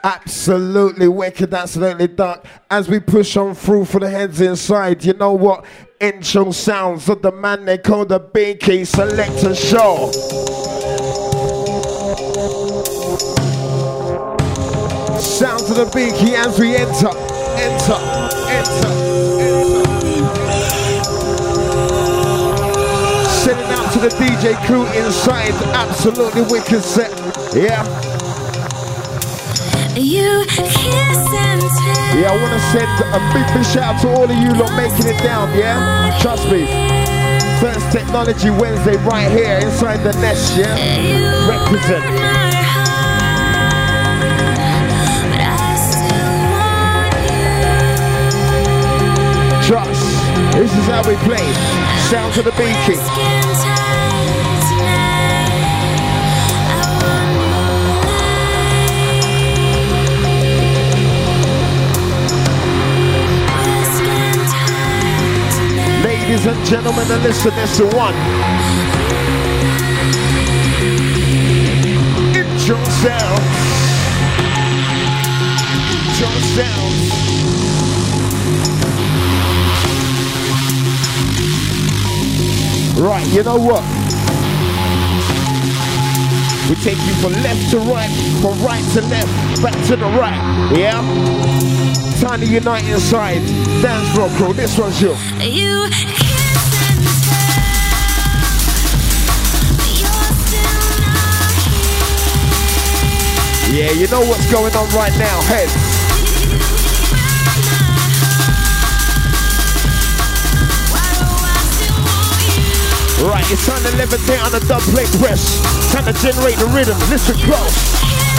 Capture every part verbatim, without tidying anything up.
Absolutely wicked, absolutely dark. As we push on through for the heads inside, you know what? Intro sounds of the man they call the B K Selector Show. Sounds of the B K as we enter, enter, enter, enter. Sending out to the D J crew inside, absolutely wicked set, yeah. You kiss and tell. Yeah, I want to send a big, big shout out to all of you lot making it down, yeah? Trust me. First Technology Wednesday right here inside the nest, yeah? Represent. Trust. This is how we play. Sounds of the beaking. Ladies and gentlemen, and listen, this is one. Intro sounds. Intro sounds. Right, you know what? We take you from left to right, from right to left, back to the right, yeah? Time to unite inside. Dance floor crew, this one's you. You kiss and tell, you're still not here. Yeah, you know what's going on right now, heads. Right, it's time to levitate on the dub plate press. Time to generate the rhythm. Listen close.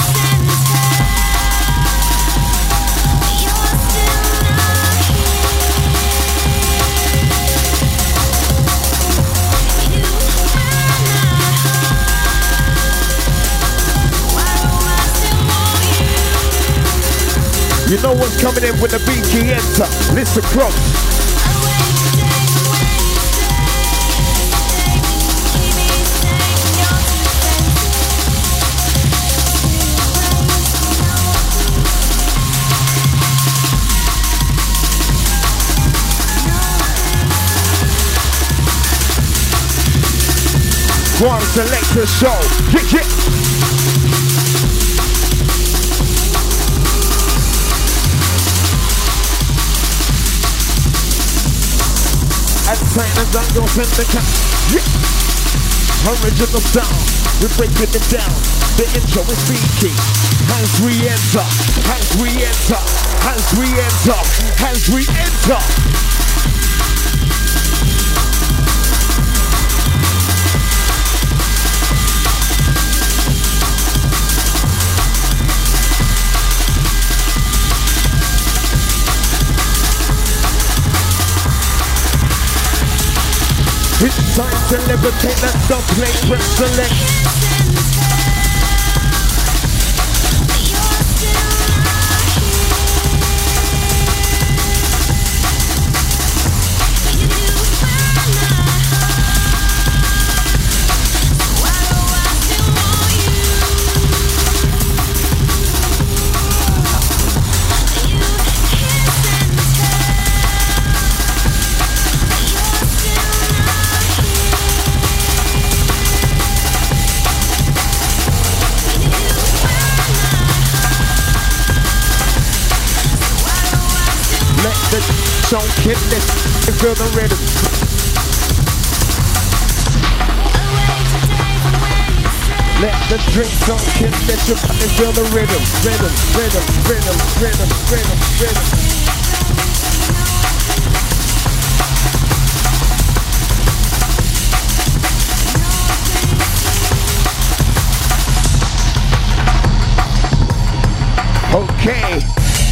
You know what's coming in with the B K enter. Listen close. One Selector Show. Yeah, yeah. And China's on your syndicate. Yeah. Original sound. We're breaking it down. The intro is speaking. As we enter. As we enter. As we enter. As we enter. It's time to levitate that dub plate, press select. Don't kill this, you feel the rhythm. Let the drink don't kill this, you feel the rhythm. Rhythm, rhythm, rhythm, rhythm, rhythm, rhythm. Okay.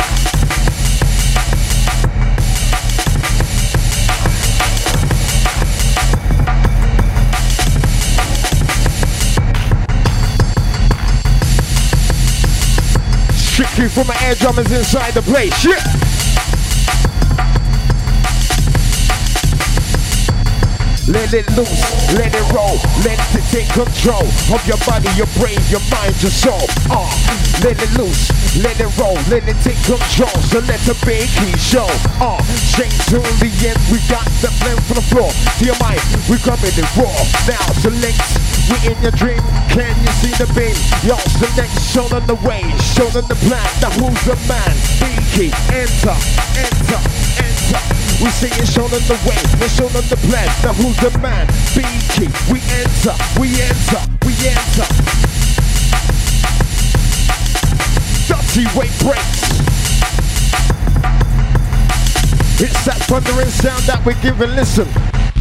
Strictly for my air drummers inside the place, yeah. let it loose, let it roll, let it take control of your body, your brain, your mind, your soul. Uh, let it loose, let it roll, let it take control. So let the big key show. Uh, straight to the end, we got the blend from the floor to your mind. We coming in raw. Now select, we in your dream. Can you see the beam? Yo, select, show them the way, show them the plan. Now who's the man? Big key, enter, enter, enter. We see it, show them the way, we show them the plan. Now who's the man? B key, we enter, we enter, we enter. Dirty weight breaks. It's that thundering sound that we're giving, listen.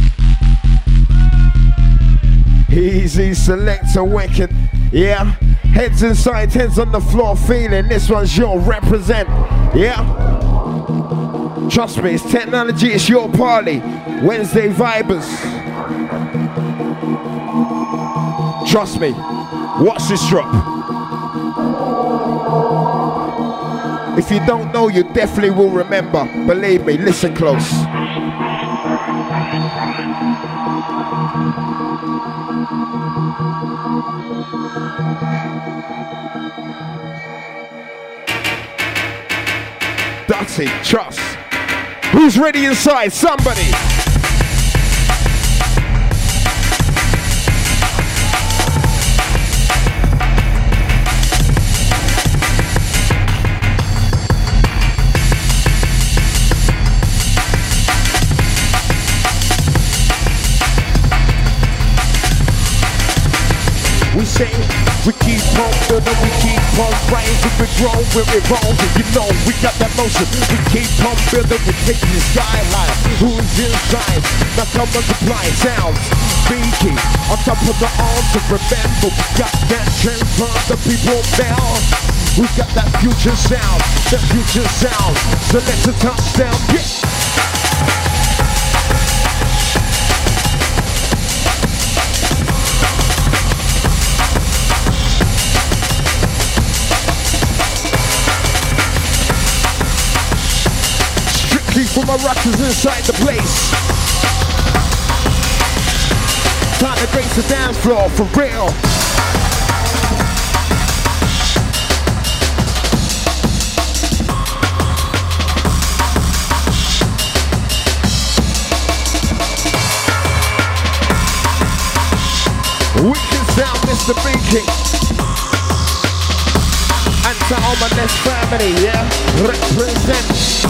Easy selector wicked, yeah. Heads inside, heads on the floor, feeling this one's your represent, yeah. Trust me, it's technology, it's your party. Wednesday vibers. Trust me, watch this drop. If you don't know, you definitely will remember. Believe me, listen close. Dirty, trust. Who's ready inside? Somebody. We say we keep on building, we keep on rising, we grow, we're evolving. You know we got that motion. We keep on building, we're taking the skyline. Who's inside? Now come multiply sounds. Beaky on top of the altar. Remember, we got that trend from the people now. We got that future sound, that future sound. So let's a touchdown, yeah. For my rockers inside the place. Time to grace the dance floor for real. Wicked sound, Mister Beaky. And to all my next family, yeah, represent.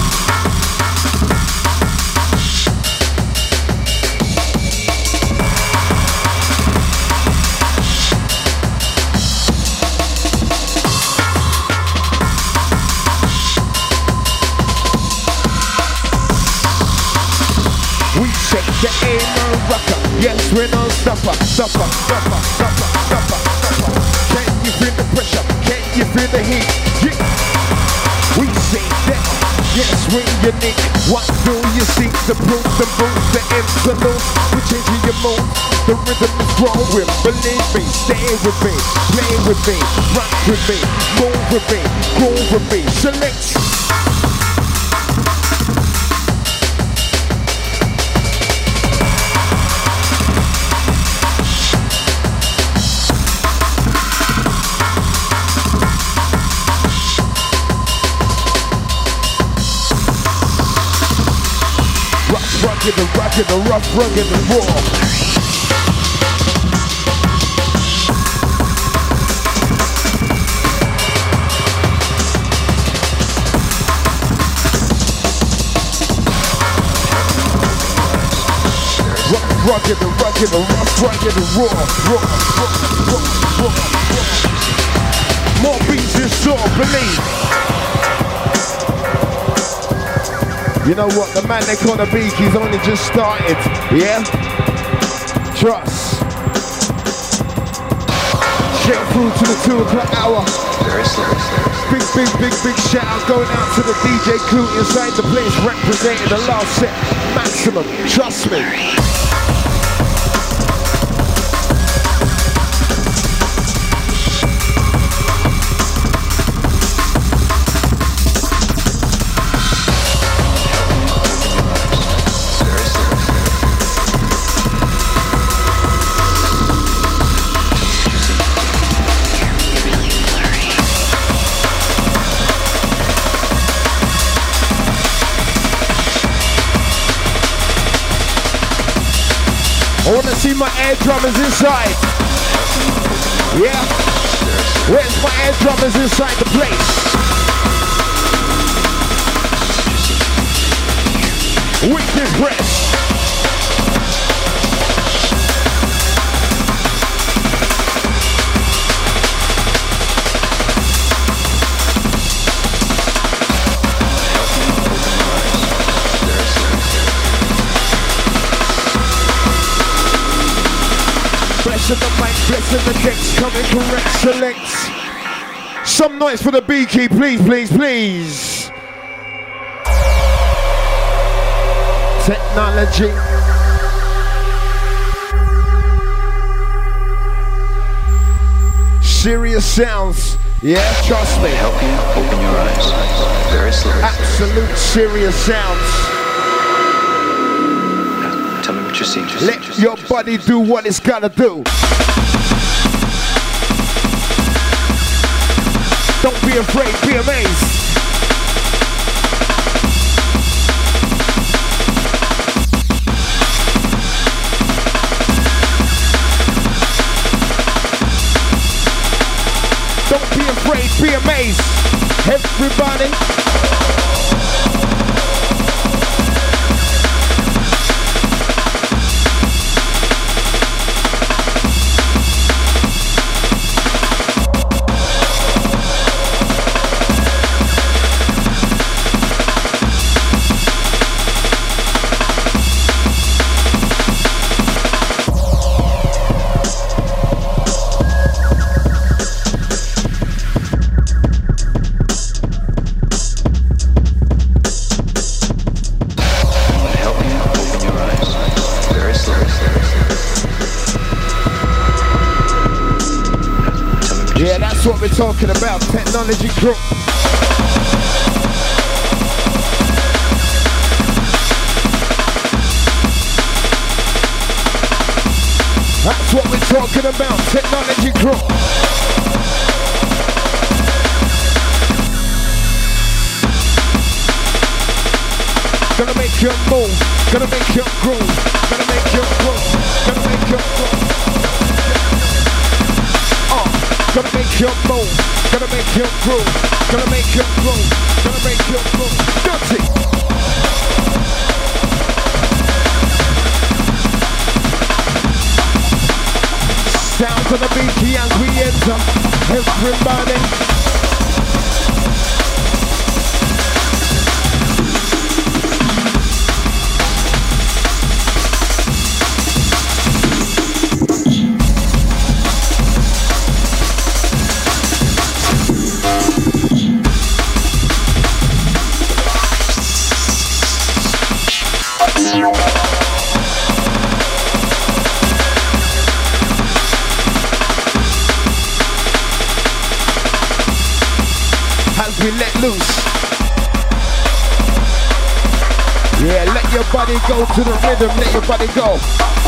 The aim and rocker, yes we're no stopper, stopper, stopper, stopper, stopper, stopper. Can you feel the pressure? Can you feel the heat? Yeah. We say that, yes we're unique. What do you see? The proof, the moves, the interludes. We're changing your mood. The rhythm is growing. Believe me, stay with me, play with me, rock with me, move with me, groove with me. Select. Rugged and rugged and rough, rugged and raw. Rough, rugged and rugged and rough, rugged and raw. Raw, raw, raw, raw, raw. More beats in store, believe. You know what, the man they call the Beaky's only just started, yeah? Trust. Straight through to the two o'clock hour. Big, big, big, big shout out going out to the D J crew inside the place representing the last set. Maximum, trust me. see my air drummers inside? Yeah. Where's my air drummers inside the place? Wicked press. Blessing the mic, blessing the decks, coming correct, select. Some noise for the B key, please, please, please. Technology. Serious sounds. Yeah, trust me. Help you open your eyes. Very slowly. Absolute serious sounds. Tell me what you see. Just Let just your just body do what it's gotta do. Don't be afraid, be amazed. Don't be afraid, be amazed. Everybody. What we're talking about, technology group. That's what we're talking about, technology group. Gonna make you move, gonna make you groove, gonna make you groove, gonna make you groove. Gonna make you move, gonna make you groove, gonna make you groove, gonna make you groove. Dirty. Sound to the beat as we enter. Everybody. We let loose. Yeah, let your body go to the rhythm, let your body go.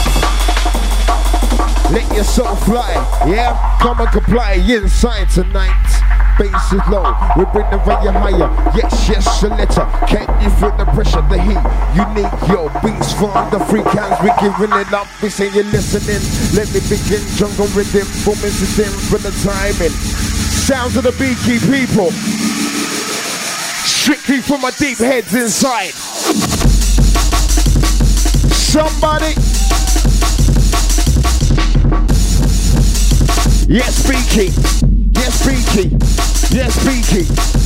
Let your soul fly, yeah? Come and comply inside tonight. Bass is low, we bring the volume higher. Yes, yes, a letter. Can you feel the pressure, the heat? You need your beats from the freak hands. We giving it up, we say you're listening. Let me begin, jungle rhythm, booming system for the timing. Sounds of the beaky people. Strictly for my deep heads inside. Somebody. Yes, Beaky. Yes, Beaky. Yes, Beaky.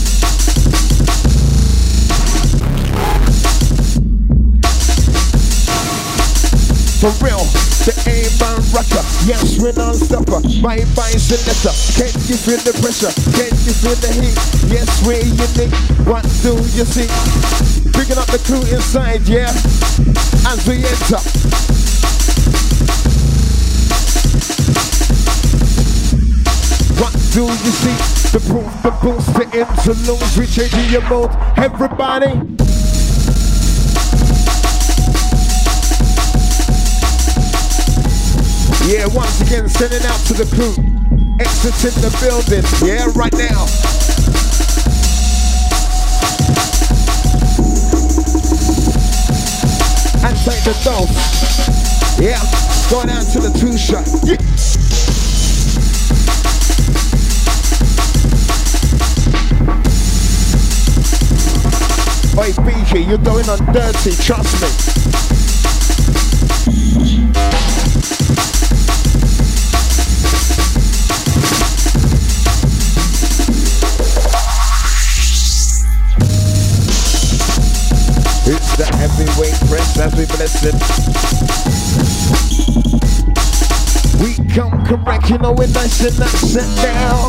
For real, the A-man rocker. Yes, we're non-stopper. My mind's a letter. Can you feel the pressure? Can you feel the heat? Yes, we're unique. What do you see? Picking up the crew inside, yeah. As we enter. What do you see? The proof, the boost, the interludes. We changing your mode. Everybody. Yeah, once again, sending out to the crew. Exiting the building. Yeah, right now. And take the dose. Yeah, Going out to the two shot. Yeah. Oi, B K, you're going on dirty, trust me. It's the heavyweight press as we bless it. We come correct, you know we're nice and not set down.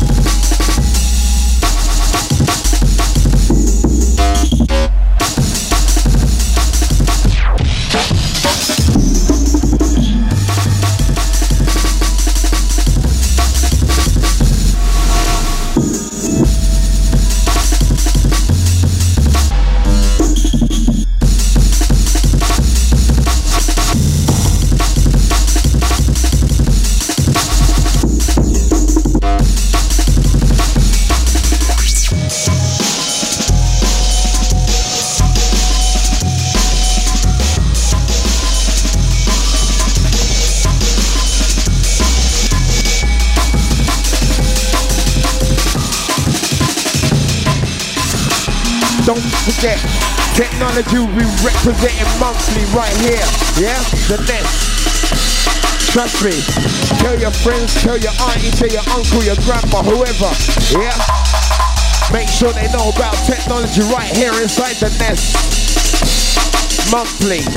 Don't forget, technology we representing monthly right here, yeah? The next. Trust me, tell your friends, tell your auntie, tell your uncle, your grandma, whoever, yeah? Make sure they know about technology right here inside the nest. Monthly.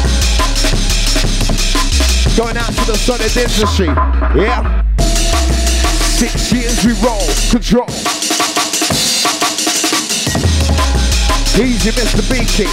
Going out to the solid industry, yeah? Six years we roll, control. Easy, Mister B King.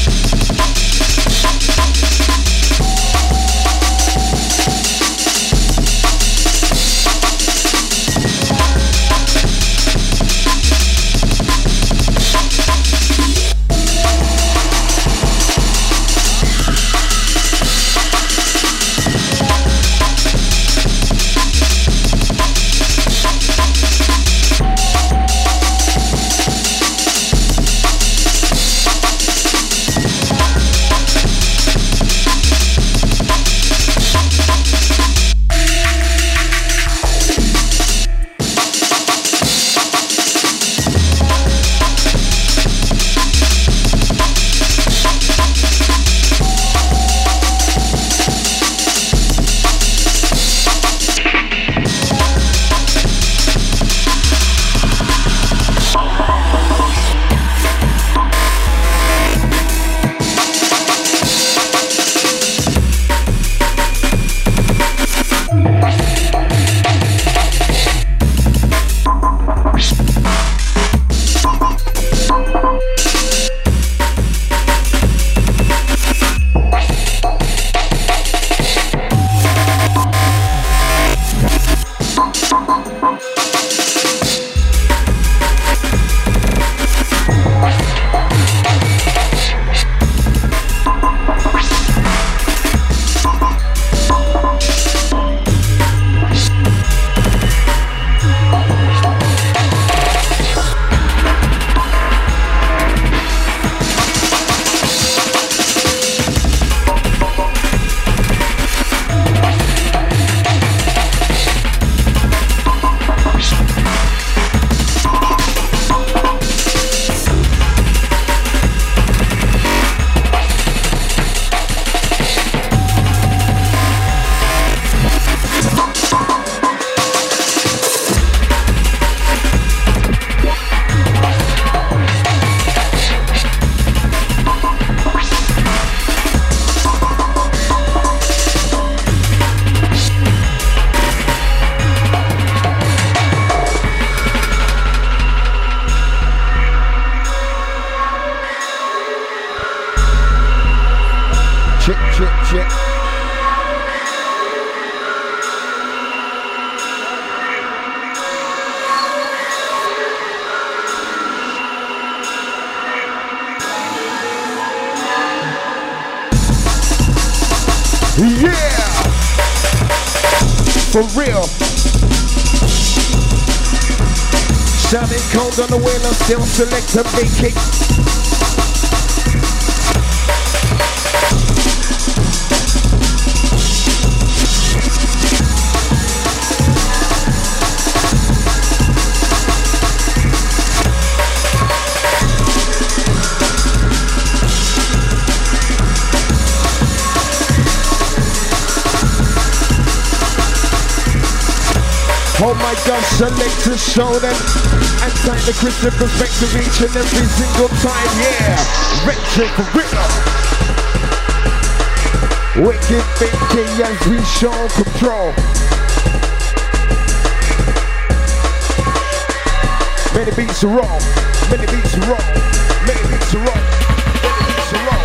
Yeah! For real. Shining cold on the wheel and still select a big kick. my God, select to show them. And take the Christian perspective each and every single time, yeah. Retro for real. Wicked thinking as we show control. Many beats to roll, many beats to roll, many beats to roll, many beats to roll.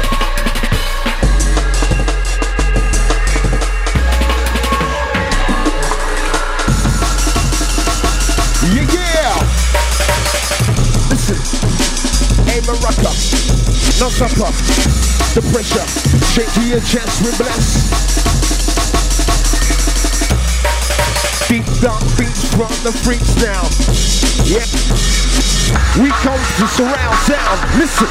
Yeah, yeah. Listen, aim and rocker, no supper. The pressure, straight to your chest, we bless. Deep dark beats from the freaks now. Yep, we come to surround sound. Listen.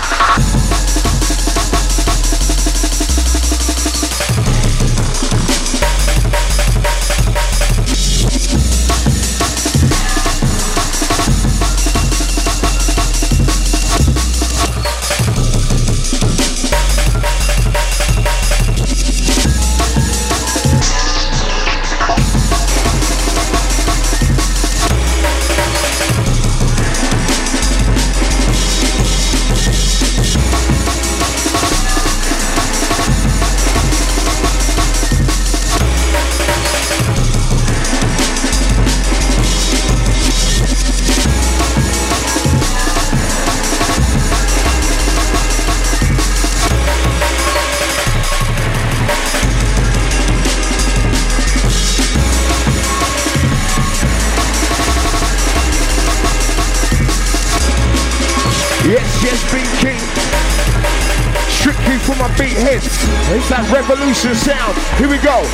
Yes, yes, Beat King. Strictly for my beat heads. It's that revolution sound. Here we go.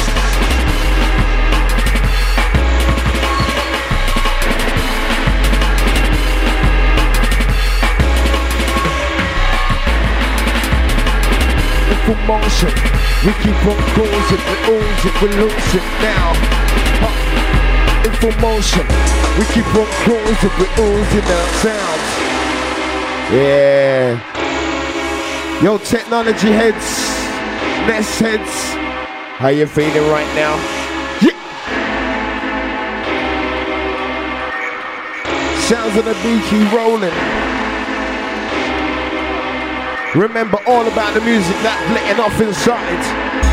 For motion, we keep on causing, we lose it, we lose it now. Huh. In full motion, we keep on causing, we losing the sounds. Yeah. Yo, technology heads, Nest heads, how you feeling right now? Yeah. Sounds of the beaky rolling. Remember all about the music that's letting off inside.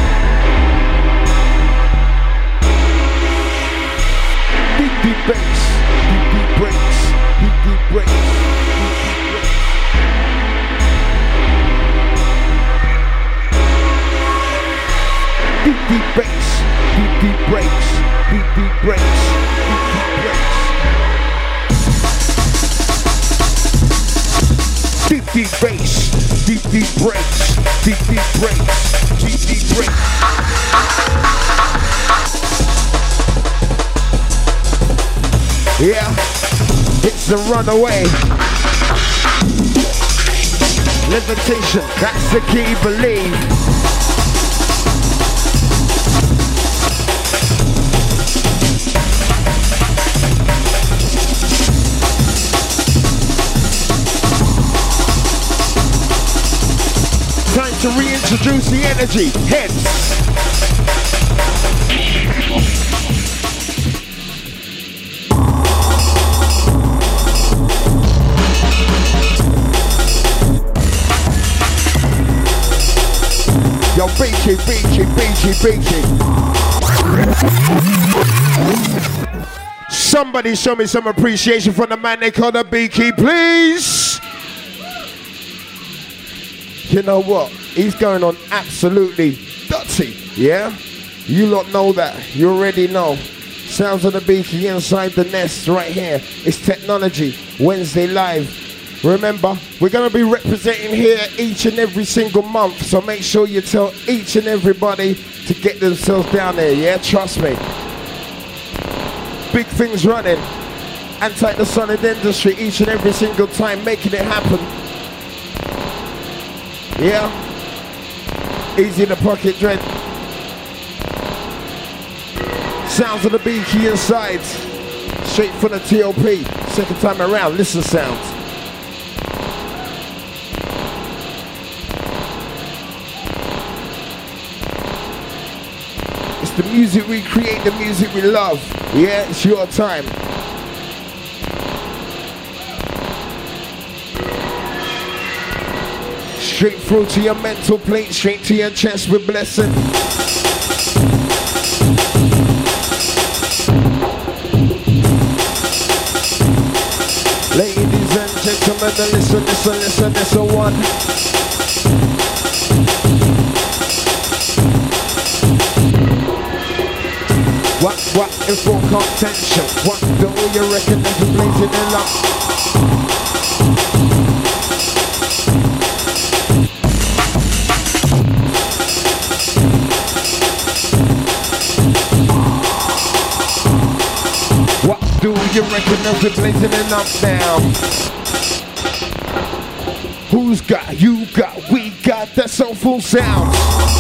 Deep, deep bass, deep, deep breaks, deep, deep breaks. Deep, deep breaks, deep, deep breaks, deep, deep breaks, deep, deep breaks. Deep, deep bass, deep, deep breaks, deep, deep breaks, deep, deep breaks. Yeah, it's the runaway. Levitation, that's the key, believe. Time to reintroduce the energy. Heads. Yo, beachy, beachy, beachy, beachy. Somebody show me some appreciation from the man they call the Beaky, please. You know what? He's going on absolutely dirty, yeah? You lot know that. You already know. Sounds of the Beaky inside the nest right here. It's Technology, Wednesday Live. Remember, we're going to be representing here each and every single month, so make sure you tell each and everybody to get themselves down there, yeah? Trust me. Big things running. Anti-the-Solid industry each and every single time, making it happen. Yeah, easy in the pocket, dread. Sounds of the Beaky inside. Straight from the T O P. Second time around, listen sounds. It's The music we create, the music we love. Yeah, it's your time. Straight through to your mental plate, straight to your chest with blessing. Ladies and gentlemen, listen, listen, listen, listen, one. What, what, if full contention? What do you reckon if you're blazing it up? What do you reckon if you're blazing it up now? Who's got, you got, we got that soulful sound?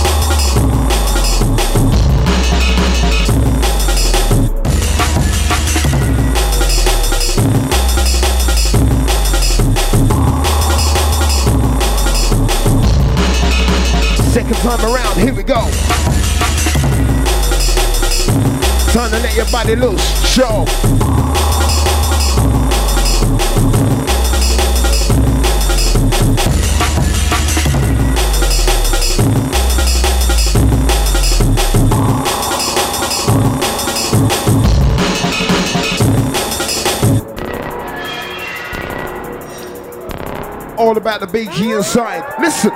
Second time around, here we go. Time to let your body loose, show. All about the big key inside. Listen.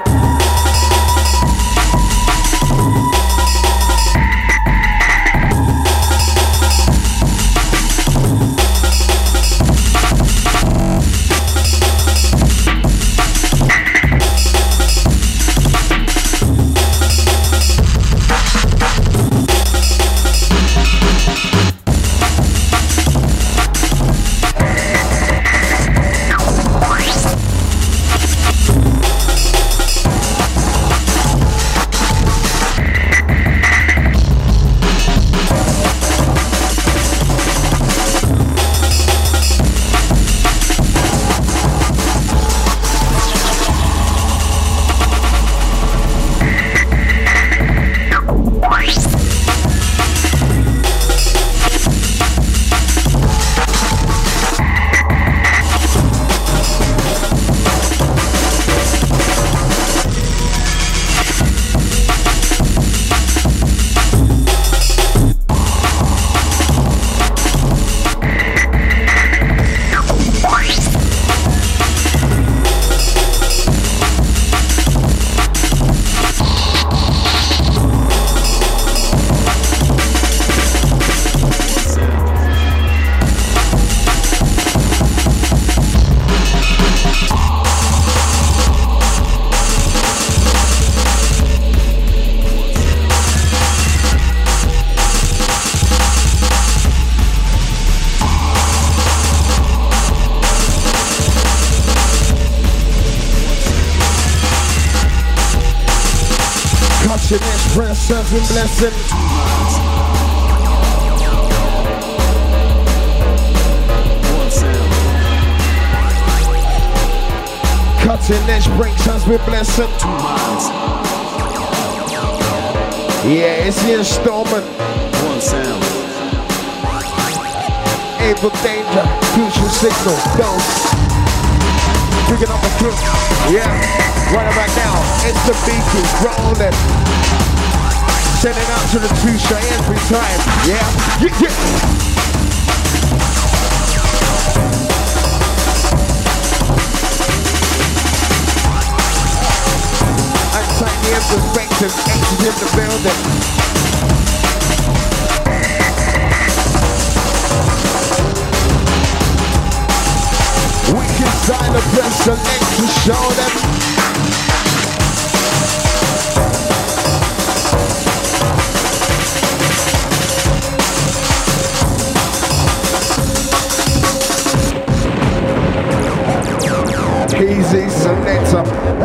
Princess and blessing. Cutting edge breaks us with blessing. Yeah, it's the installment. One sound. Able danger, future signal, dose. Picking up a crew. Yeah. Right about now, it's the beaky rolling. Sending out to the two shot every time. Yeah, yeah, yeah. Untidy and perspective, exit in the building. We can sign a press select to show them. Easy selector.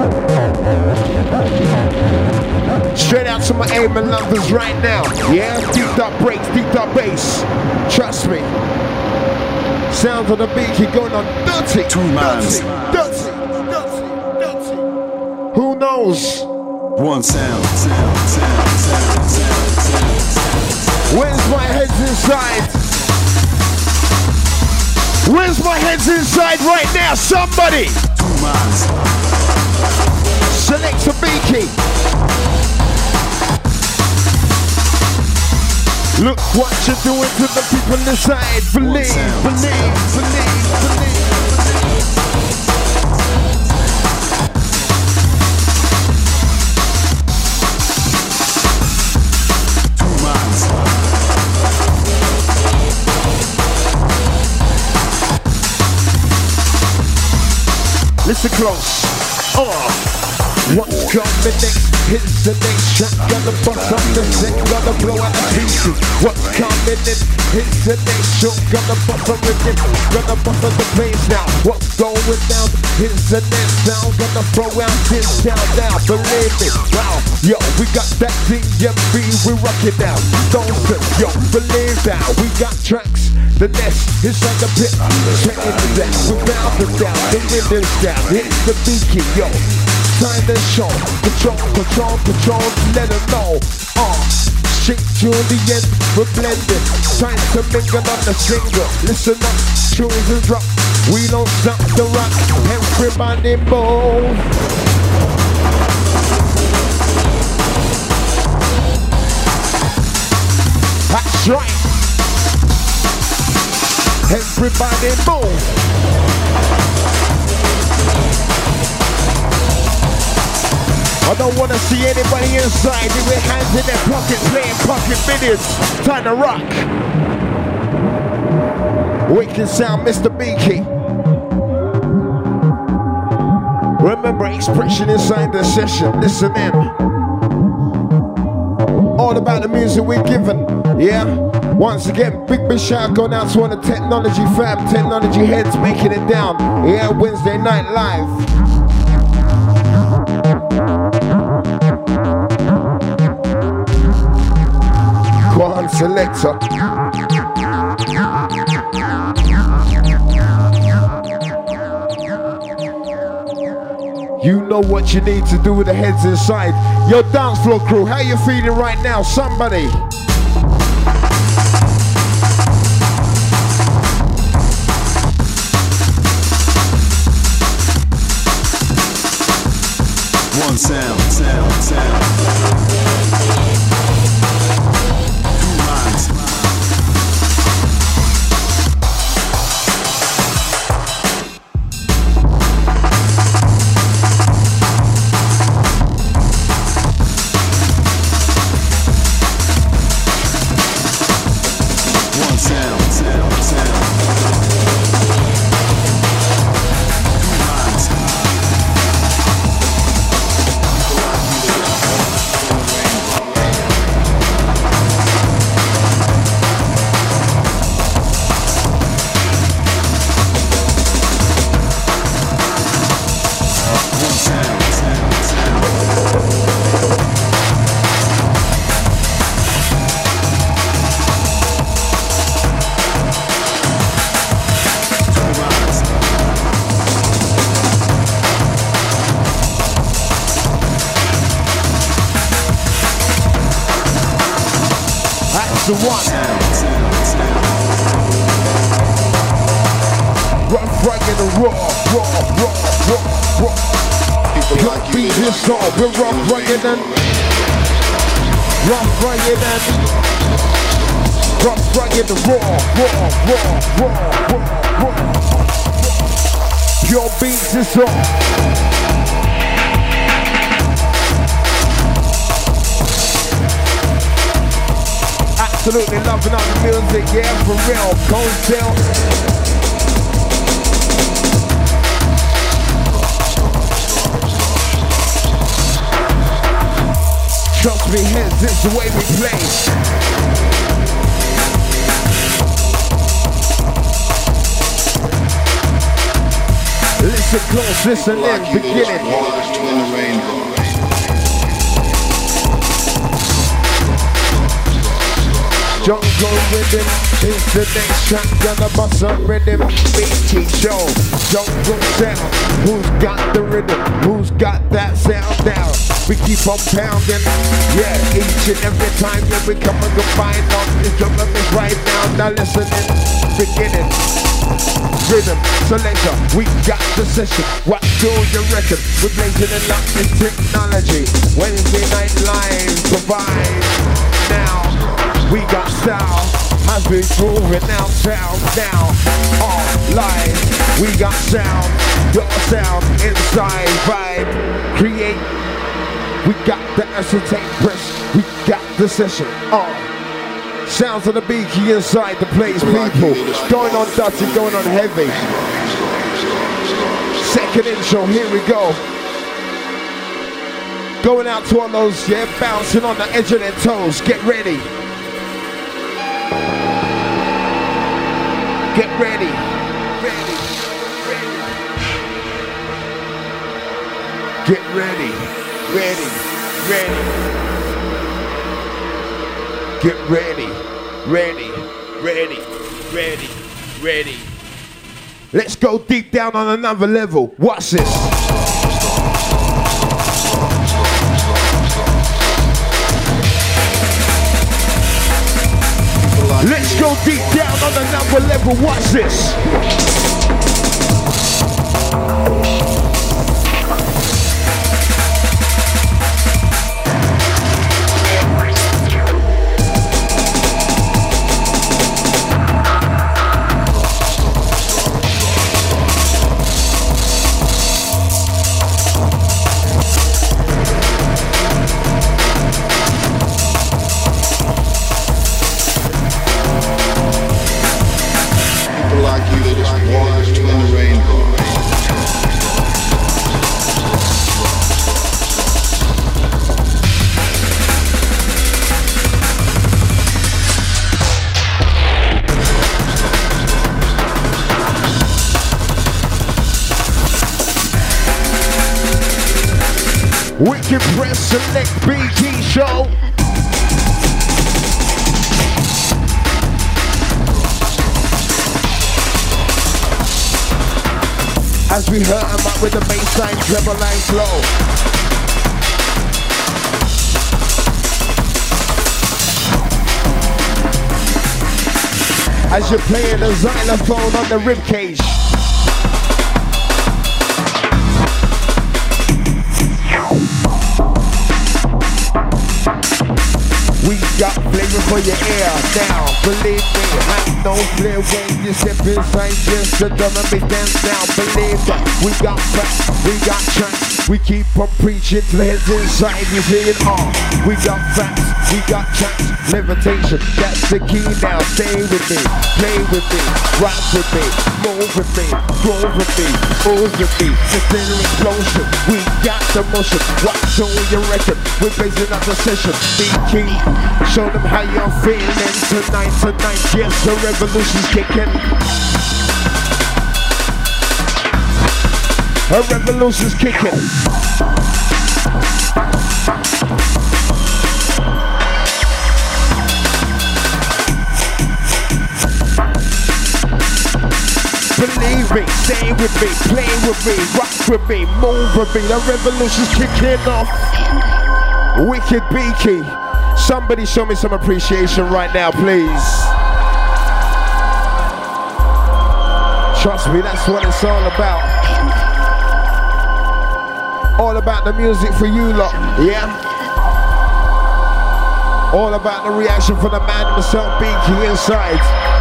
Straight out to my aim and lovers right now. Yeah, deep up breaks, deep up bass. Trust me. Sounds of the beat keep going on dirty. Two mans. Dirty, dirty, dirty. Who knows? One sound, sound, sound, sound, sound, sound, sound. Where's my heads inside? Where's my heads inside right now? Somebody! Select a Beaky. Look what you're doing to the people inside. Believe, believe, believe, believe. Listen close. Oh, what's coming next? Here's the next track. Gonna bust up the set, gonna blow out the pieces. What's coming in? Here's the next show. Gonna bust up with it, gonna bust up the place now. What's going down? Here's the next sound. Gonna throw out this down now. Believe me, wow. Yo, we got that D M V, we rock it now. Don't slip, yo, believe that. We got tracks. The nest is on the pit. Check it down, we're bound to down. The rhythm's down, hit the beaky, yo. Time to show, control, control, control, let them know. Uh, straight to the end, we're blended. Time to mingle on the single. Listen up, tunes and drop. We don't stop the rock. Everybody move. That's right. Everybody move. I don't want to see anybody inside with their hands in their pockets playing pocket videos. Time to rock. Wicked sound, Mister Beaky. Remember, expression inside the session. Listen in. All about the music we're given. Yeah. Once again, big big shout going out to all the technology fam, technology heads making it down. Yeah, Wednesday night live. Go on, selector. You know what you need to do with the heads inside. Your dance floor crew, how you feeling right now? Somebody. One sound, sound, sound. Two lines. One sound, sound, sound. Two lines. The one. Rough, rugged, and raw, raw, raw, raw, raw. People like you. Beat this song. We're rough, rugged, and rough, rugged, and rough, rugged, and raw, raw, raw, raw, raw, raw. Pure beats this song. Absolutely loving on the music, yeah, for real. Cold chill. Trust me, heads, it's the way we play. Listen close, listen in, beginning. Jungle rhythm is the next track. Gonna bust a rhythm, Beaky Show. Jungle sound, who's got the rhythm? Who's got that sound now? We keep on pounding, yeah, each and every time that we come and combine on this drum and bass right now. Now listening, beginning, rhythm, selection, we got the session. What do you reckon? We're blazing it up in technology. Wednesday Night Live provide. Now we got style, as we moving out sound down on live. We got sound, your sound inside vibe, create. We got the acetate press, we got the session on. Sounds of the Beaky inside the place, people. Going on dirty, going on heavy. Second intro, here we go. Going out to all those, yeah, bouncing on the edge of their toes. Get ready. Get ready. Ready. Ready. Get ready. Ready. Ready. Get ready. Ready. Ready. Ready. Ready. Let's go deep down on another level. Watch this. Let's go deep down on another level. Watch this. Wicked Press Select Beaky Show. As we hurt them up with the bassline, treble line flow. As you're playing the xylophone on the ribcage. We got flavor for your ear now, believe me, have no fear when you step inside just the drum and bass dance now, believe that. We got facts, we got tracks, we keep on preaching to the heads inside, you see it all. We got facts, we got tracks, levitation, that's the key now. Stay with me, play with me, rock with me, move with me, groove with me, move with me, just an explosion. We got the motion, what's on your record? We're basing up the session, be key. Show them how you're feeling tonight, tonight, yes, the revolution's kicking. A revolution's kicking. Believe me, stay with me, play with me, rock with me, move with me, the revolution's kicking off. Wicked Beaky. Somebody show me some appreciation right now, please. Trust me, that's what it's all about. All about the music for you lot, yeah? All about the reaction for the man himself, Beaky inside.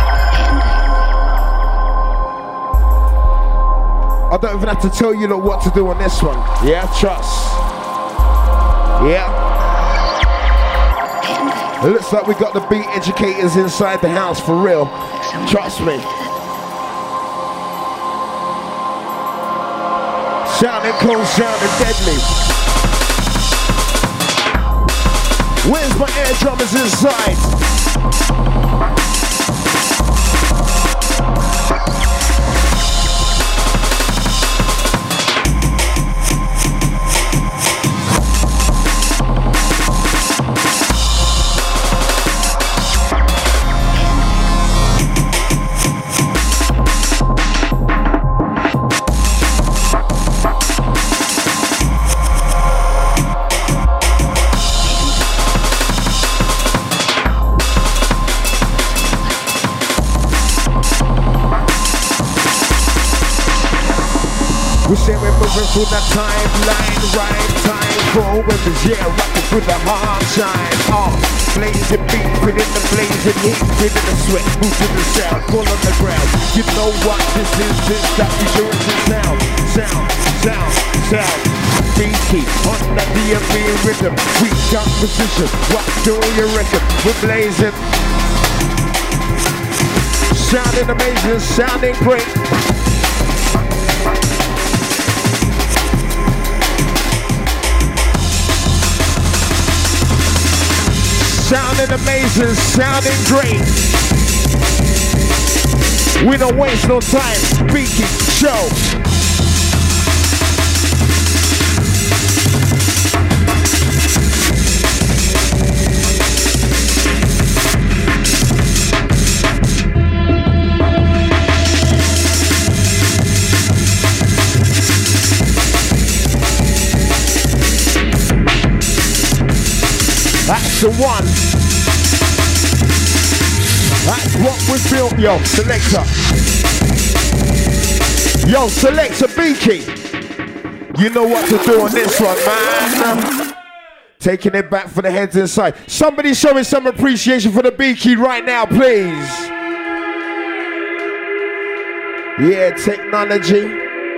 I don't even have to tell you lot what to do on this one, yeah? Trust. Yeah? It looks like we got the beat educators inside the house for real. Trust me. Sounding cold, sounding deadly. Where's my air drummers inside? We say we're moving through the timeline, right time for weapons, yeah, rocking through the hard shine. Oh, blazing beat, within the blazing heat, within the sweat, moving the sound, pull on the ground. You know what this is, this that we do is the sound, sound, sound, sound. Beaky, under the beat rhythm, we got position. What do you reckon? We're blazing. Sounding amazing, sounding great. Sounding amazing, sounding great. We don't waste no time. Beaky, show. That's the one. That's what we built, yo, selector. Yo, selector Beaky. You know what to do on this one, man. Taking it back for the heads inside. Somebody showing some appreciation for the Beaky right now, please. Yeah, technology.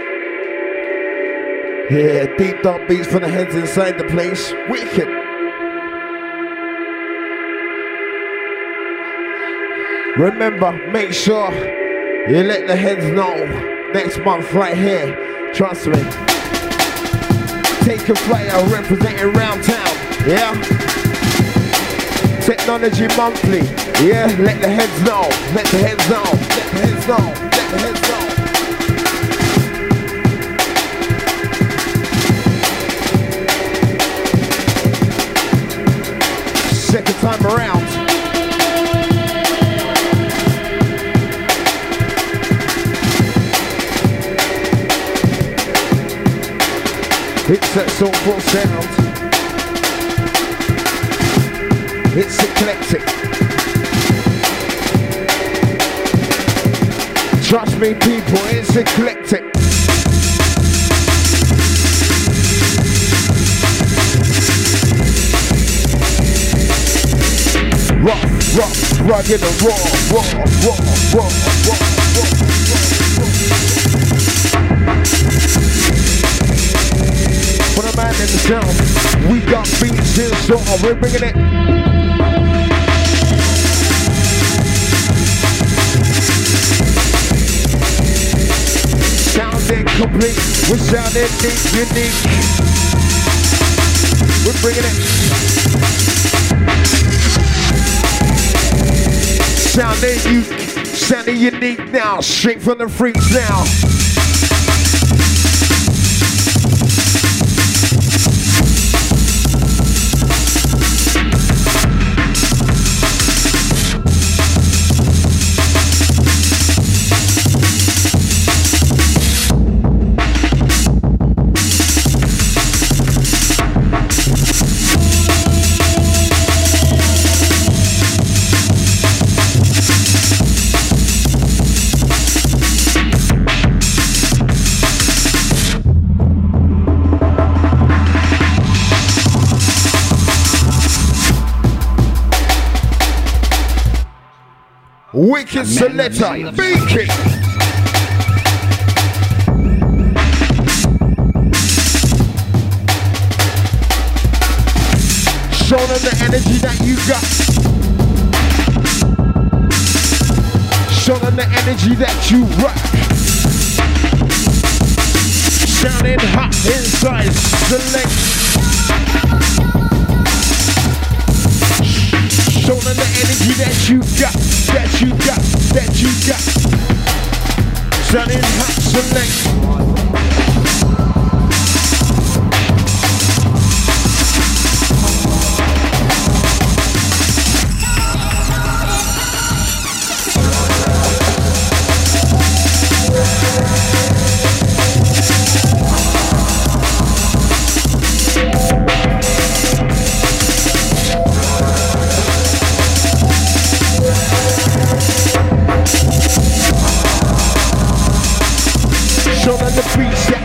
Yeah, deep dark beats for the heads inside the place. Wicked. Remember, make sure you let the heads know next month right here. Trust me. Take a flight out representing round town. Yeah. Technology monthly. Yeah. Let the heads know. Let the heads know. Let the heads know. Let the heads know. Second time around. It's that soulful sound. It's eclectic. Trust me, people, it's eclectic. Rough, rough, rugged and raw, raw, raw, raw, raw, raw, For the man in the sound, we got beats in store, we're bringing it. Sounding complete, we're sounding deep, unique. We're bringing it. Sounding unique, sounding unique now, straight from the freaks now. Wicked selector, Beaky. Show them the energy that you got. Show them the energy that you rock. Sounding hot inside, select. Show them the energy that you got, that you got, that you got. Sounding hot, select. Show them the preset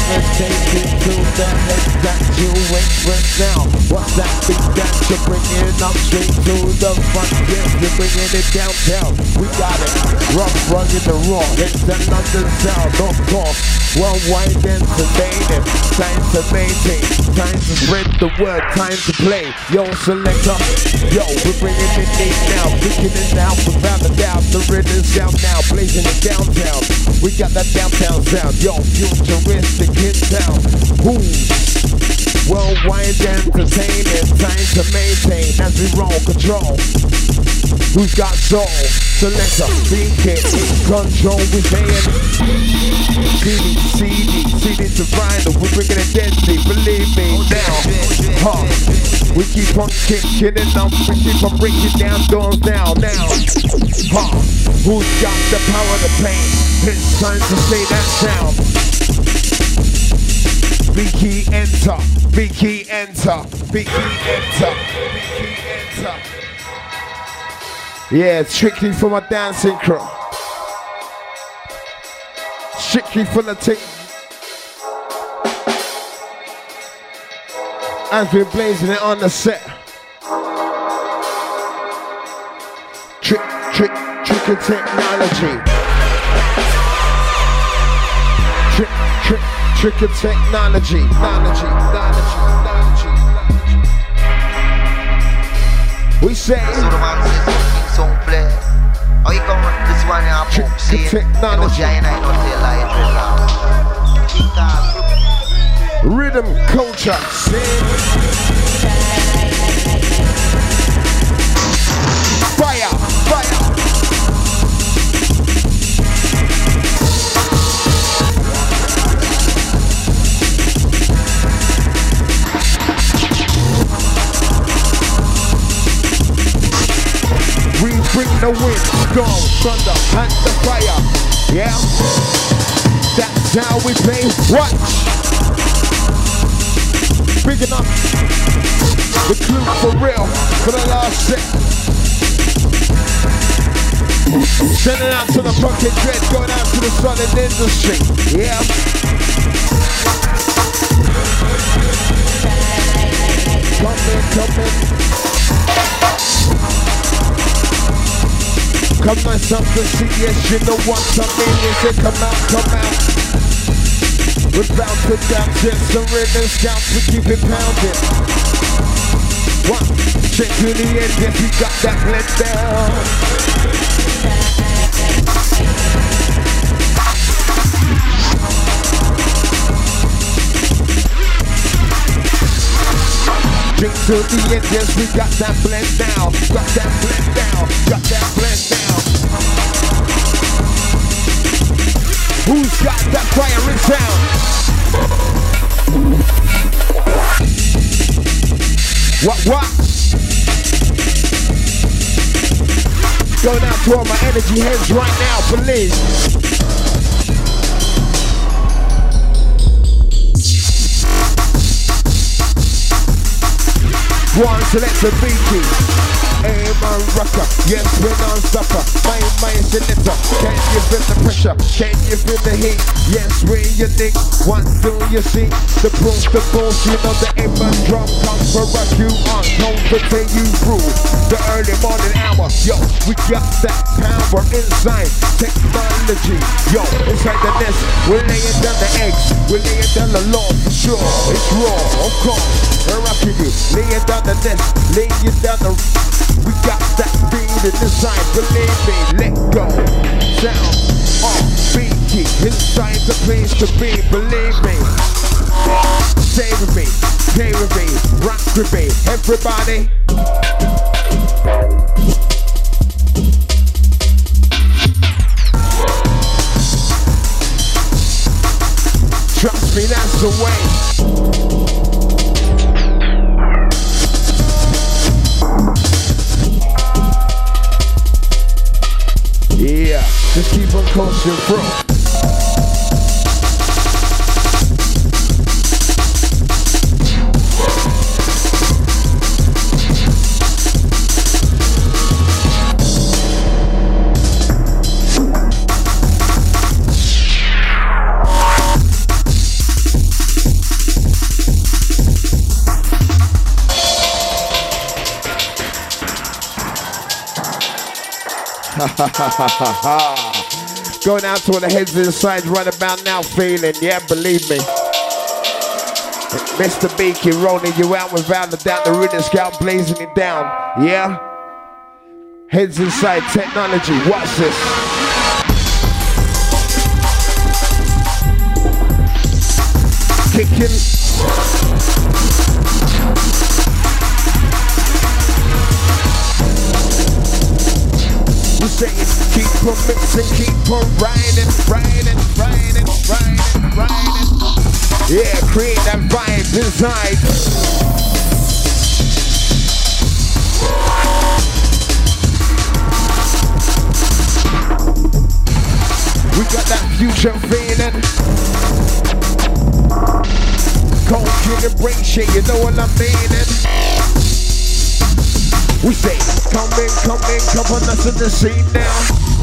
Levitating to the head that you ain't right now. What's that beat that you're bringing up straight to the front? Yes, you're bringing it downtown. We got it. Rough, rugged, and raw. It's another sound, of course. Worldwide entertaining. Time to maintain. Time to spread the word. Time to play. Yo, selector. Yo, we're bringing it in now. Picking it out without a doubt. The rhythm's down now. Blazing it downtown. We got that downtown sound. Yo, futuristic in town. Ooh. Worldwide entertaining. Time to maintain as we roll control. Who's got soul? Selector, speaking in control. We saying C D, C D, C D to vinyl. We're bringing it deadly, believe me now. Huh? We keep on kicking it up. We keep on breaking down doors now, now. Huh? Who's got the power to paint? It's time to say that sound. Big key enter, big key enter, big key enter, big key enter. Yeah, strictly for my dancing crew. Strictly for the team. As we're blazing it on the set. Trick, trick, trick of technology. Trick, trick, trick of technology. Technology, technology, technology. We say. Oh, you come this one and Trick of technology. Rhythm culture. Fire, fire. We bring the wind, storm, thunder, and the fire. Yeah, that's how we play. Watch. Big enough. The clue for real for the last set. Sending out to the pocket dread, going out to the solid industry. Yeah. Come in, come in. Come myself to see, yes, you know what I mean. Is it come out, come out. We're bound to dance, yes, the rhythm scouts, we keep it pounding. One, check to the end, yes, we got that blend down. Drink to the end, yes, we got that blend down. Got that blend down, got that blend down. Who's got that fire in sound? What, what? Going out to all my energy heads right now, please. One selector beaky, aim and rocker, yes we're non-stopper, my mind selector, can you feel the pressure, can you feel the heat, yes we're unique, what do you see, the proof, the boast, you know the aim and drum comes for rock you on, don't take you through, the early morning hour, yo, we got that power inside, technology, yo, inside the nest, we're laying down the eggs, we're laying down the law for sure, it's raw, of course. We're rocking you, lay it down the nest, lay it down the. We got that beat inside, believe me, let go. Sound off, beaky, inside the place to be, believe me. Stay with me, play with me, rock with me, everybody. Trust me, that's the way. Yeah, just keep on coasting through. Going out to all the heads inside right about now feeling, yeah, believe me. Mister Beaky rolling you out without a doubt. The rhythm scout blazing it down, yeah. Heads inside technology, watch this. Kicking. We say keep on mixing, keep on riding, riding, riding, riding, riding. Yeah, create that vibe inside. We got that future feeling. Cold kick and break shit, you know what I'm meaning. We say, come in, come in, come on us in the scene now.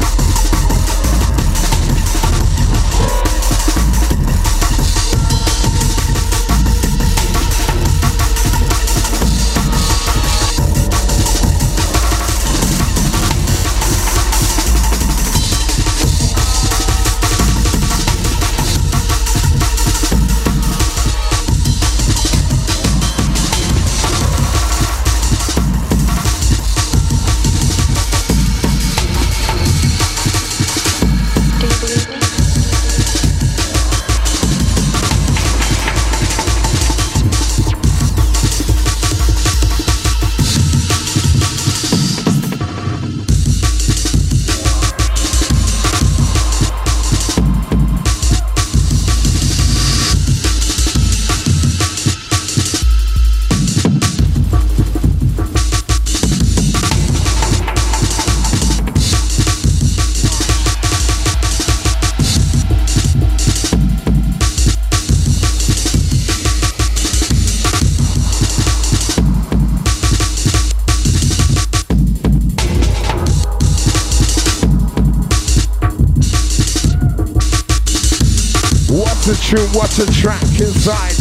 What's a track inside?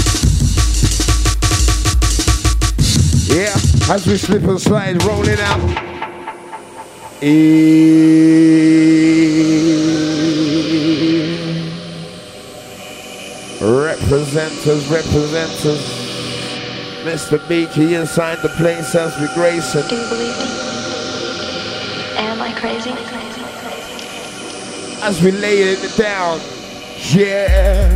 Yeah, as we slip and slide, rolling out. E representers, representers. Mister Beaky inside the place as we grace it. Do you believe me? Am I crazy? As we lay it down, yeah.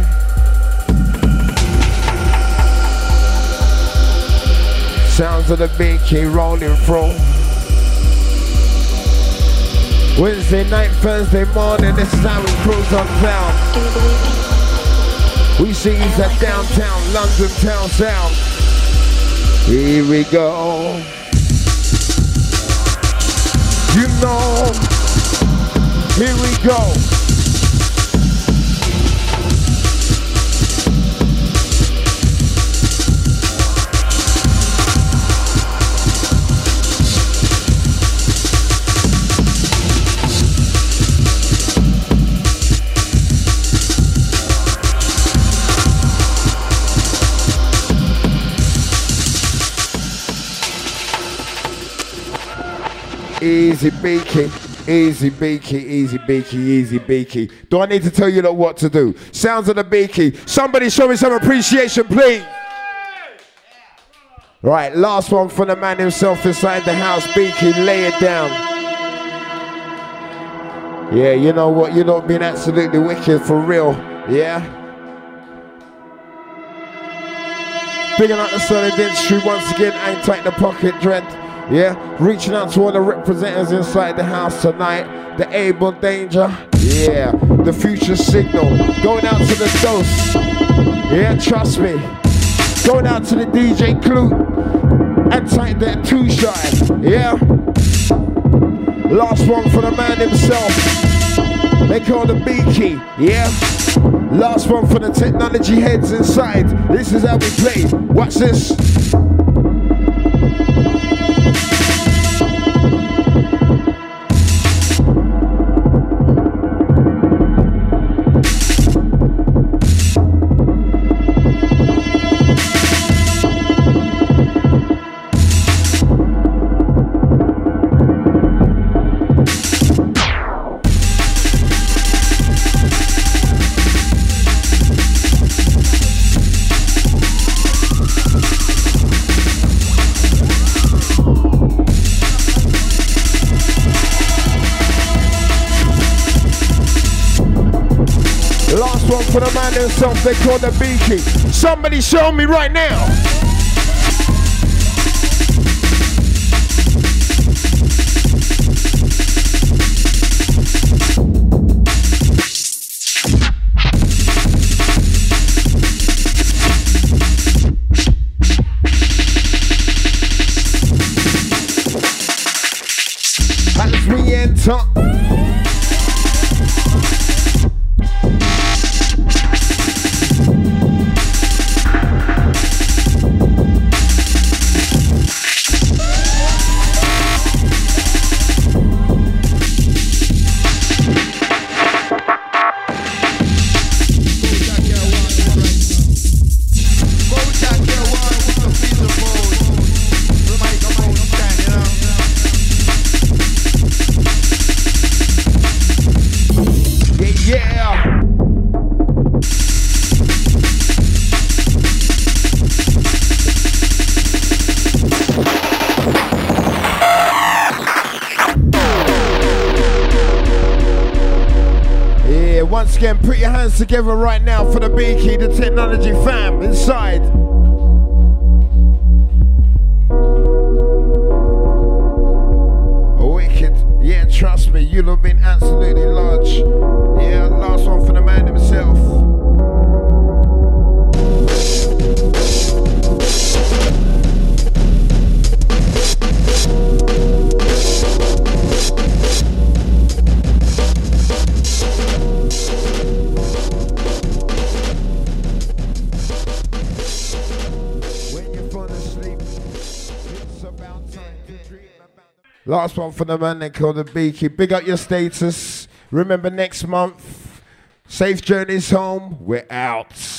Sounds of the Beaky rolling through. Wednesday night, Thursday morning, this is how we cruise on down. Do you believe me? We see that downtown London town sound. Here we go. You know, here we go. Easy Beaky, easy Beaky, easy Beaky, easy Beaky. Do I need to tell you lot what to do? Sounds of the Beaky. Somebody show me some appreciation, please. Right, last one for the man himself inside the house. Beaky, lay it down. Yeah, you know what? You're not being absolutely wicked for real. Yeah? Bigging up the solid industry once again. Ain't tight the pocket dread. Yeah, reaching out to all the representatives inside the house tonight. The Able Danger, yeah, the Future Signal. Going out to the Dose, yeah, trust me. Going out to the D J Clue, and tight there Too Shy, yeah. Last one for the man himself. They call the Beaky, yeah. Last one for the technology heads inside. This is how we play. Watch this. Last one for the man himself, they call the Beaky. Somebody show me right now. As we enter. Once again, put your hands together right now for the Beaky, the technology fam inside. Wicked, yeah, trust me, you'll have been absolutely large. Yeah, last one for the man himself. Last one for the man they call the Beaky. Big up your status. Remember next month, safe journeys home. We're out.